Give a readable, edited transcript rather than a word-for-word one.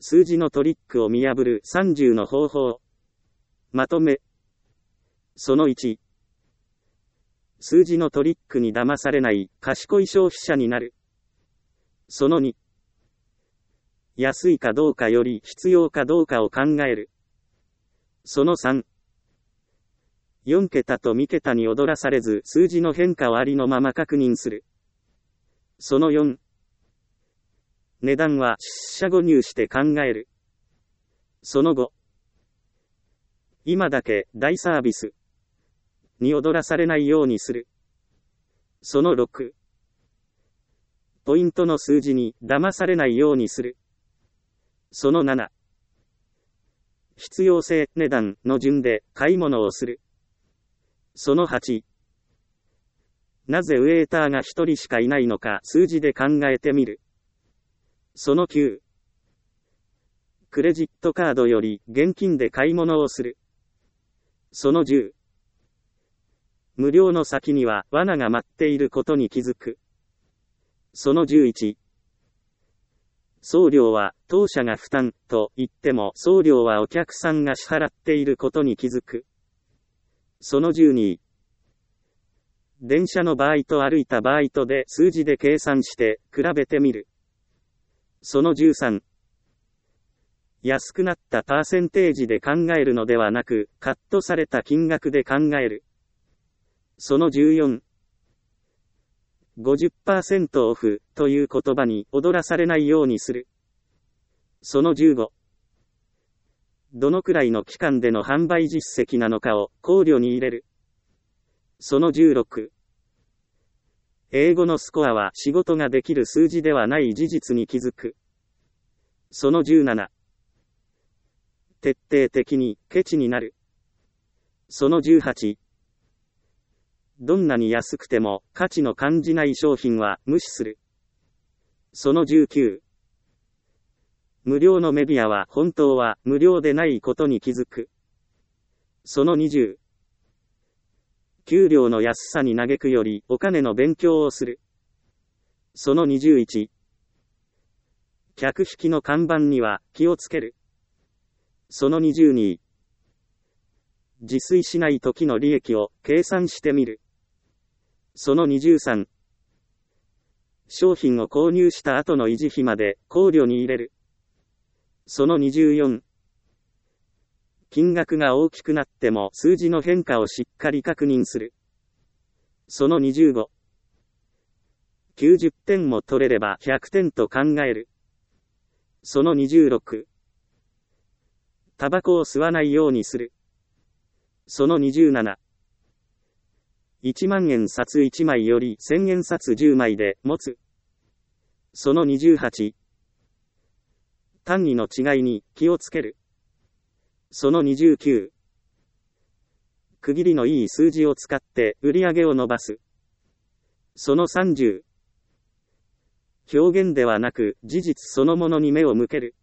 数字のトリックを見破る30の方法。まとめ。その1。数字のトリックに騙されない賢い消費者になる。その2。安いかどうかより必要かどうかを考える。その3。4桁と3桁に踊らされず数字の変化をありのまま確認する。その4。値段は出社後入して考える。その5。今だけ大サービスに踊らされないようにする。その6。ポイントの数字に騙されないようにする。その7。必要性、値段の順で買い物をする。その8。なぜウェイターが1人しかいないのか数字で考えてみる。その9。クレジットカードより現金で買い物をする。その10。無料の先には罠が待っていることに気づく。その11。送料は当社が負担と言っても送料はお客さんが支払っていることに気づく。その12。電車の場合と歩いた場合とで数字で計算して比べてみる。その13。安くなったパーセンテージで考えるのではなく、カットされた金額で考える。その14。50% オフという言葉に踊らされないようにする。その15。どのくらいの期間での販売実績なのかを考慮に入れる。その16。英語のスコアは仕事ができる数字ではない事実に気づく。その17。徹底的にケチになる。その18。どんなに安くても価値の感じない商品は無視する。その19。無料のメディアは本当は無料でないことに気づく。その20。給料の安さに嘆くよりお金の勉強をする。その21。客引きの看板には気をつける。その22。自炊しない時の利益を計算してみる。その23。商品を購入した後の維持費まで考慮に入れる。その24。金額が大きくなっても数字の変化をしっかり確認する。その25。90点も取れれば100点と考える。その26。タバコを吸わないようにする。その27。1万円札1枚より1000円札10枚で持つ。その28。単位の違いに気をつける。その29。区切りのいい数字を使って売り上げを伸ばす。その30。表現ではなく事実そのものに目を向ける。